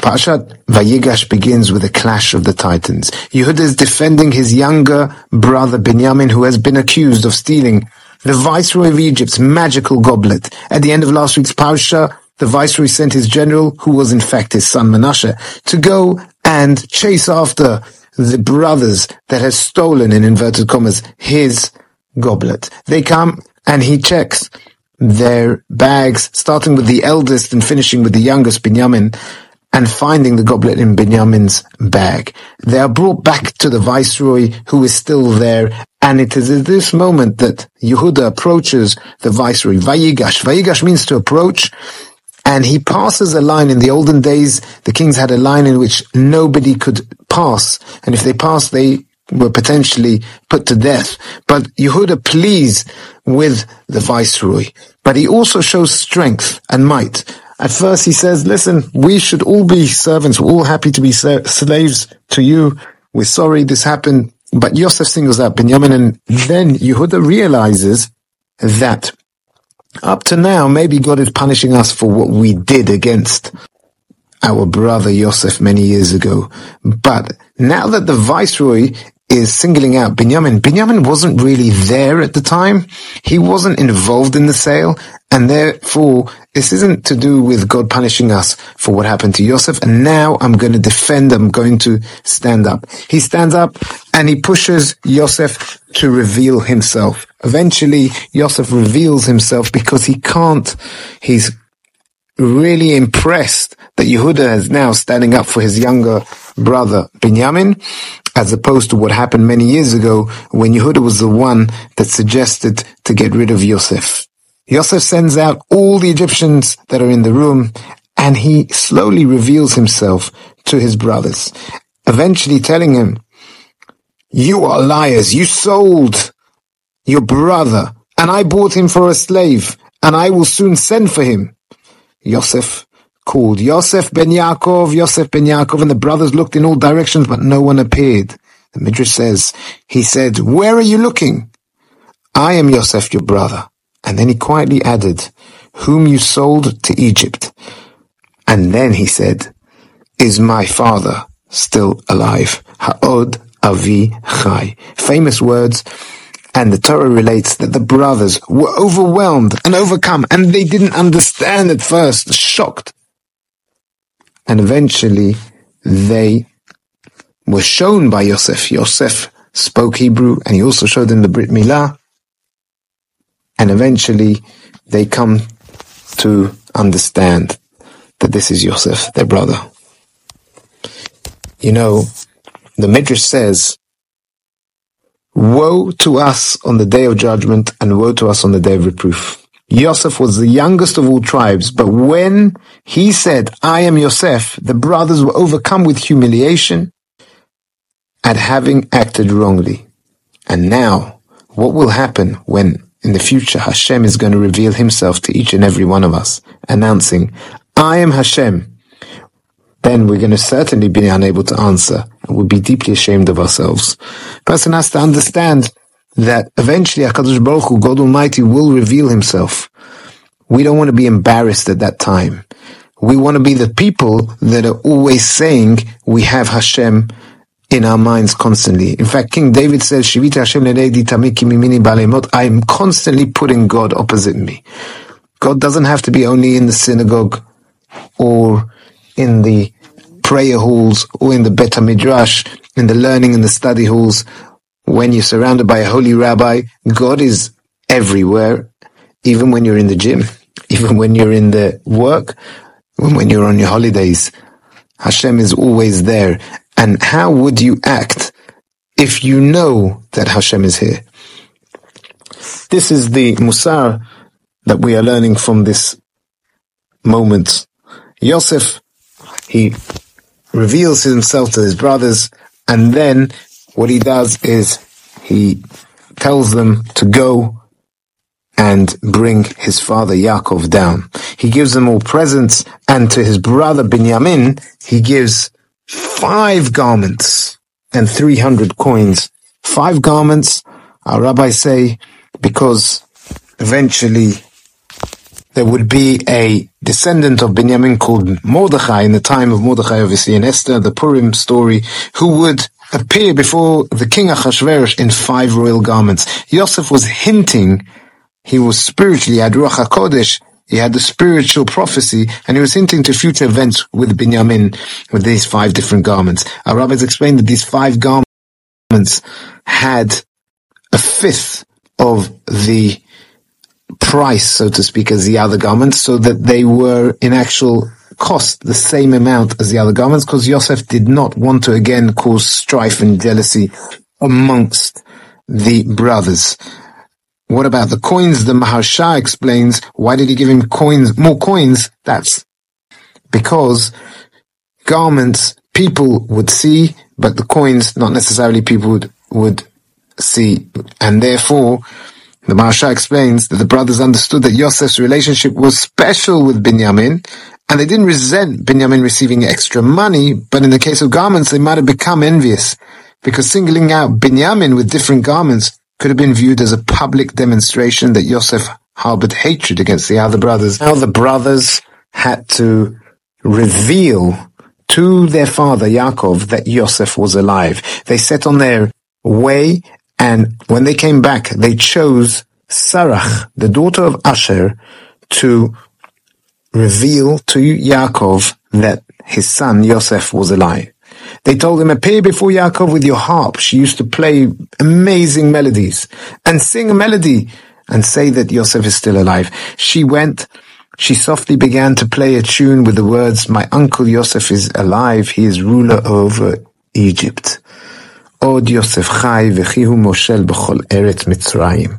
Parashat Vayigash begins with a clash of the titans. Yehuda is defending his younger brother Binyamin, who has been accused of stealing the viceroy of Egypt's magical goblet. At the end of last week's parasha, the viceroy sent his general, who was in fact his son Menashe, to go and chase after the brothers that has stolen, in inverted commas, his goblet. They come and he checks their bags, starting with the eldest and finishing with the youngest, Binyamin, and finding the goblet in Binyamin's bag. They are brought back to the viceroy, who is still there, and it is at this moment that Yehuda approaches the viceroy. Vayigash. Vayigash means to approach, and he passes a line. In the olden days, the kings had a line in which nobody could pass, and if they passed, they were potentially put to death. But Yehuda pleads with the viceroy, but he also shows strength and might. At first he says, listen, we should all be servants, we're all happy to be slaves to you, we're sorry this happened. But Yosef singles out Binyamin, and then Yehuda realizes that up to now, maybe God is punishing us for what we did against our brother Yosef many years ago. But now that the viceroy is singling out Binyamin wasn't really there at the time. He wasn't involved in the sale, and therefore this isn't to do with God punishing us for what happened to Yosef. And now I'm going to defend, I'm going to stand up. He stands up and he pushes Yosef to reveal himself. Eventually, Yosef reveals himself because he's really impressed that Yehuda is now standing up for his younger brother Binyamin, as opposed to what happened many years ago when Yehuda was the one that suggested to get rid of Yosef. Yosef sends out all the Egyptians that are in the room, and he slowly reveals himself to his brothers, eventually telling him, you are liars, you sold your brother, and I bought him for a slave, and I will soon send for him. Yosef called, Yosef ben Yaakov, and the brothers looked in all directions, but no one appeared. The Midrash says, he said, where are you looking? I am Yosef, your brother. And then he quietly added, whom you sold to Egypt. And then he said, is my father still alive? Ha'od avi chai. Famous words. And the Torah relates that the brothers were overwhelmed and overcome, and they didn't understand at first, shocked. And eventually they were shown by Yosef. Yosef spoke Hebrew, and he also showed them the Brit Milah. And eventually they come to understand that this is Yosef, their brother. You know, the Midrash says, woe to us on the day of judgment, and woe to us on the day of reproof. Yosef was the youngest of all tribes, but when he said, I am Yosef, the brothers were overcome with humiliation at having acted wrongly. And now, what will happen when in the future Hashem is going to reveal himself to each and every one of us, announcing, I am Hashem? Then we're going to certainly be unable to answer, and we'll be deeply ashamed of ourselves. Person has to understand that eventually HaKadosh Baruch Hu, God Almighty, will reveal himself. We don't want to be embarrassed at that time. We want to be the people that are always saying we have Hashem in our minds constantly. In fact, King David says, Shivita Hashem le'negdi tamiki mimini ba'alemot. I am constantly putting God opposite me. God doesn't have to be only in the synagogue or in the prayer halls or in the Bet HaMidrash, in the learning and the study halls. When you're surrounded by a holy rabbi, God is everywhere, even when you're in the gym, even when you're in the work, when you're on your holidays. Hashem is always there. And how would you act if you know that Hashem is here? This is the Musar that we are learning from this moment. Yosef, he reveals himself to his brothers, and then what he does is he tells them to go and bring his father Yaakov down. He gives them all presents, and to his brother Binyamin, he gives 5 garments and 300 coins. 5 garments, our rabbis say, because eventually there would be a descendant of Binyamin called Mordechai in the time of Mordechai, obviously, in Esther, the Purim story, who would appear before the king Achashverosh in 5 royal garments. Yosef was hinting, he was spiritually, he had Ruach HaKodesh, he had the spiritual prophecy, and he was hinting to future events with Binyamin, with these 5 different garments. Our rabbis explained that these 5 garments had a fifth of the price, so to speak, as the other garments, so that they were in actual cost the same amount as the other garments, because Yosef did not want to again cause strife and jealousy amongst the brothers. What about the coins? The Maharsha explains, why did he give him more coins? That's because garments people would see, but the coins not necessarily people would see, and therefore the Maharsha explains that the brothers understood that Yosef's relationship was special with Binyamin, and they didn't resent Binyamin receiving extra money, but in the case of garments, they might have become envious, because singling out Binyamin with different garments could have been viewed as a public demonstration that Yosef harbored hatred against the other brothers. Now the brothers had to reveal to their father Yaakov that Yosef was alive. They set on their way, and when they came back, they chose Sarah, the daughter of Asher, to reveal to Yaakov that his son Yosef was alive. They told him, appear before Yaakov with your harp. She used to play amazing melodies, and sing a melody and say that Yosef is still alive. She went, she softly began to play a tune with the words, my uncle Yosef is alive, he is ruler over Egypt. Od Yosef chai v'chi hu moshel b'chol eretz Mitzrayim.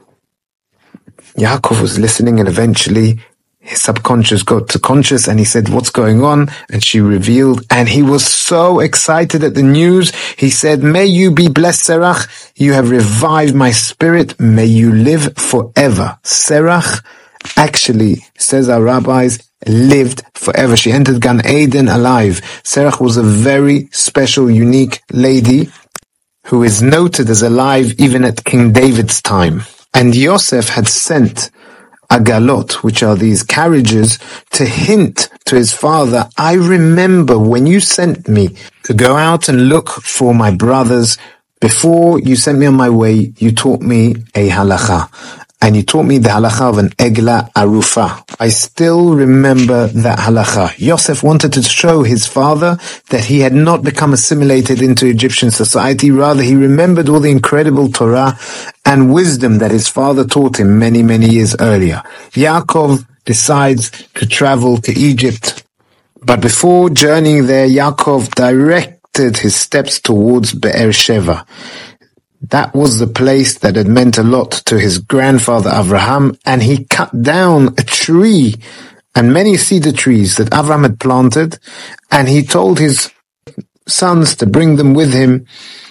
Yaakov was listening, and eventually his subconscious got to conscious, and he said, what's going on? And she revealed, and he was so excited at the news. He said, may you be blessed, Serach. You have revived my spirit. May you live forever. Serach actually, says our rabbis, lived forever. She entered Gan Eden alive. Serach was a very special, unique lady who is noted as alive even at King David's time. And Yosef had sent agalot, which are these carriages, to hint to his father, I remember when you sent me to go out and look for my brothers. Before you sent me on my way, you taught me a halacha. And you taught me the halacha of an egla arufa. I still remember that halacha. Yosef wanted to show his father that he had not become assimilated into Egyptian society. Rather, he remembered all the incredible Torah and wisdom that his father taught him many, many years earlier. Yaakov decides to travel to Egypt. But before journeying there, Yaakov directed his steps towards Be'er Sheva. That was the place that had meant a lot to his grandfather Avraham, and he cut down a tree and many cedar trees that Avraham had planted, and he told his sons to bring them with him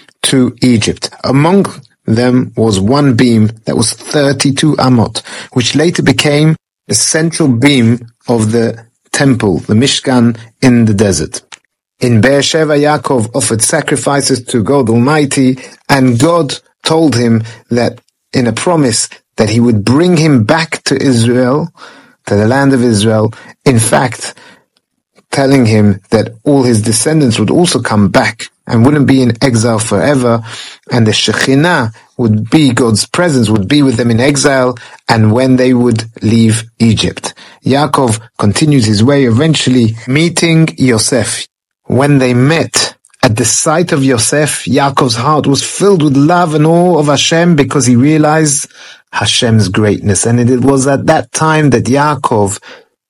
to Egypt. Among them was one beam that was 32 amot, which later became the central beam of the temple, the Mishkan in the desert. In Beersheba, Yaakov offered sacrifices to God Almighty, and God told him that in a promise that he would bring him back to Israel, to the land of Israel, in fact, telling him that all his descendants would also come back and wouldn't be in exile forever, and the Shekhinah would be, God's presence would be with them in exile, and when they would leave Egypt. Yaakov continued his way, eventually meeting Yosef. When they met at the sight of Yosef, Yaakov's heart was filled with love and awe of Hashem, because he realized Hashem's greatness. And it was at that time that Yaakov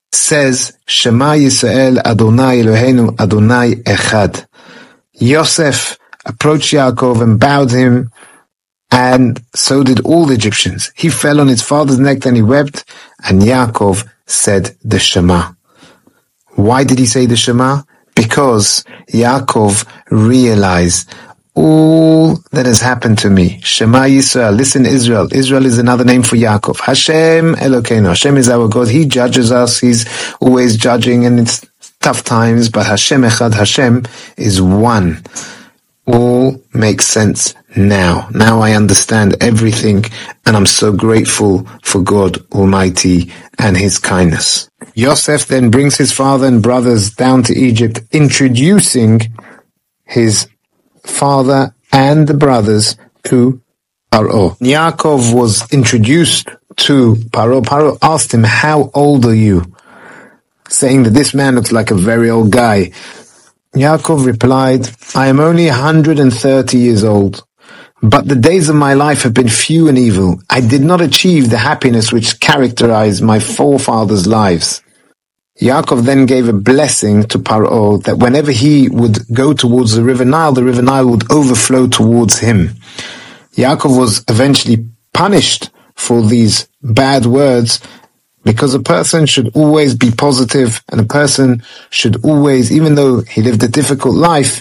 says, Shema Yisrael Adonai Eloheinu Adonai Echad. Yosef approached Yaakov and bowed him, and so did all the Egyptians. He fell on his father's neck and he wept, and Yaakov said the Shema. Why did he say the Shema? Because Yaakov realized all that has happened to me. Shema Yisrael, listen Israel. Israel is another name for Yaakov. Hashem Elokeinu. Hashem is our God. He judges us. He's always judging, and it's tough times, but Hashem Echad, Hashem is one. All makes sense Now I understand everything, and I'm so grateful for God Almighty and His kindness. Yosef then brings his father and brothers down to Egypt, introducing his father and the brothers to Paro. Yaakov was introduced to Paro. Paro asked him, "How old are you?" saying that this man looks like a very old guy. Yaakov replied, "I am only 130 years old. But the days of my life have been few and evil. I did not achieve the happiness which characterized my forefathers' lives." Yaakov then gave a blessing to Paro that whenever he would go towards the river Nile would overflow towards him. Yaakov was eventually punished for these bad words, because a person should always be positive, and a person should always, even though he lived a difficult life,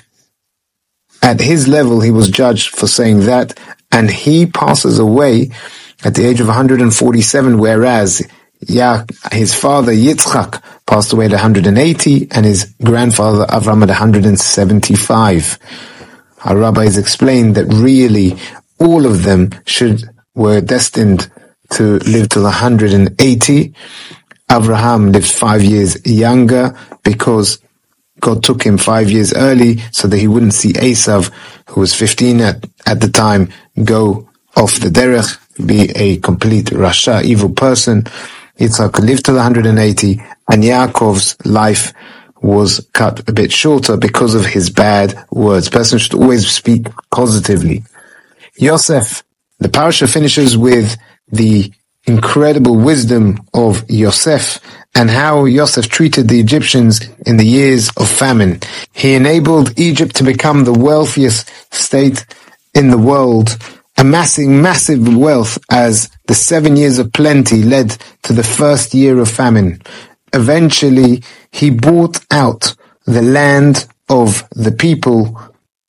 at his level, he was judged for saying that, and he passes away at the age of 147, whereas his father Yitzchak passed away at 180, and his grandfather Avram at 175. Our rabbis explained that really all of them were destined to live till 180. Abraham lived 5 years younger because God took him 5 years early so that he wouldn't see Esav, who was 15 at the time, go off the derech, be a complete rasha, evil person. Yitzhak lived till 180, and Yaakov's life was cut a bit shorter because of his bad words. Person should always speak positively. Yosef, the parasha finishes with the incredible wisdom of Yosef and how Yosef treated the Egyptians in the years of famine. He enabled Egypt to become the wealthiest state in the world, amassing massive wealth as the 7 years of plenty led to the first year of famine. Eventually, he bought out the land of the people.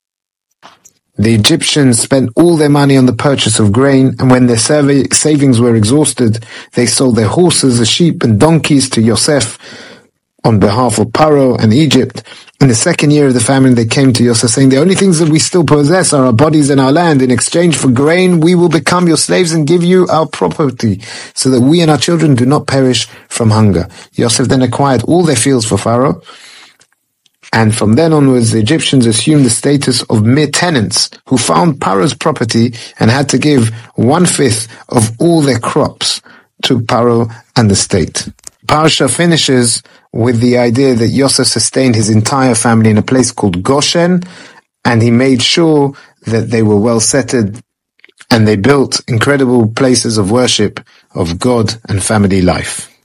The Egyptians spent all their money on the purchase of grain, and when their savings were exhausted, they sold their horses, sheep, and donkeys to Yosef on behalf of Paro and Egypt. In the second year of the famine, they came to Yosef saying, "The only things that we still possess are our bodies and our land. In exchange for grain, we will become your slaves and give you our property, so that we and our children do not perish from hunger." Yosef then acquired all their fields for Pharaoh, and from then onwards, the Egyptians assumed the status of mere tenants who found Paro's property and had to give 1/5 of all their crops to Paro and the state. Parsha finishes with the idea that Yosef sustained his entire family in a place called Goshen, and he made sure that they were well settled, and they built incredible places of worship of God and family life.